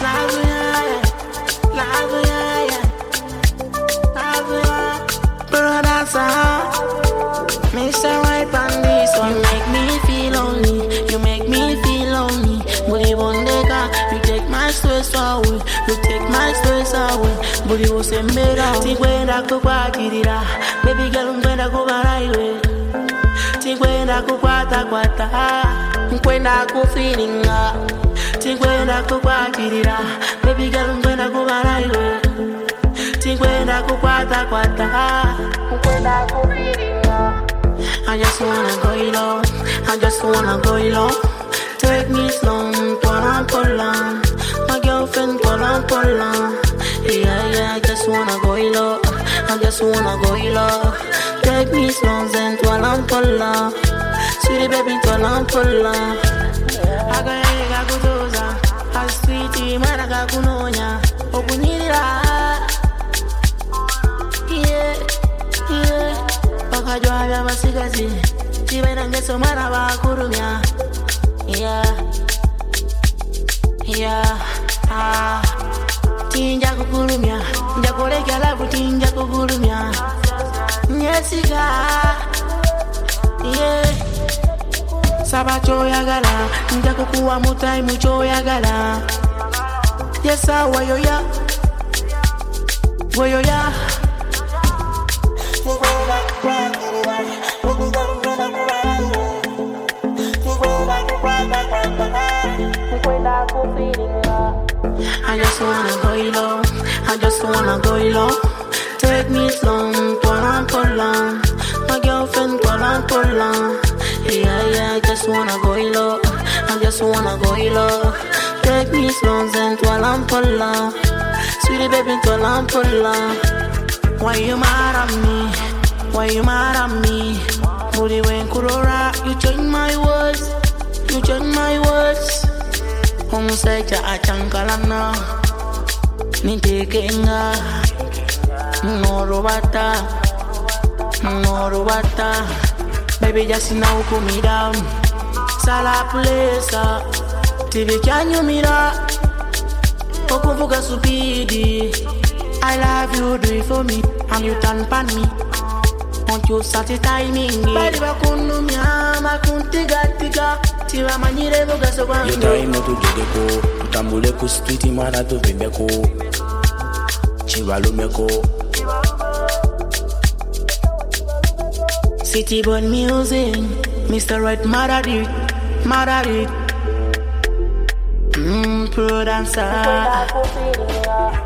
Mr. Right on this one. You make me feel lonely. You make me feel lonely. Body one day, you take my stress away. You take my stress away. Body was a mirror. Think when I go back, baby girl, when I go back, think when I go kwata. When I go feeling think when I go back, baby girl, when I go back, think when I go kwata. When I go feeling I just wanna go low. I just wanna go low. Take me slow, Polan. My girlfriend, Polan. Yeah, I just wanna go low. I just wanna go low. Take me slow, then Polan. Sweetie baby, Polan. I got kudoza. I sweetie, man, I got kunonya. Opunira. Yeah. Bakajwa ya basigazi. Tibera ngeso mara bakurumya. Yeah. Tinja kukurumya. Njakoleka labu tinja kukurumya. Nyesika. Yeah. Sabacho yagala. Nja kukuwa mutai mucho yagala. Yesa wayoya. I just wanna go low. I just wanna go low. Take me slow, Polan. My girlfriend, Polan. Yeah, I just wanna go low. I just wanna go low. Take me slow, then Polan. Sweetie baby, Polan. Why you mad at me? Why you mad at me? Booty when kurora, you change my words. You change my words. Homosexual achankalana. Nitekenga. No robata. Baby just now cool me down. Sala pulesa. TV can you mira? Okumfuka supidi. I love you, do it for me. And you turn pan me. Want you satisfy me? Badi bakunumya, makuntiga. Tiwa manyire boga sobango. You try not to get go. Utambule ku street mana to vimbeko. Chivalumeko. City born music. Mr. Right Mararit. Pro dancer.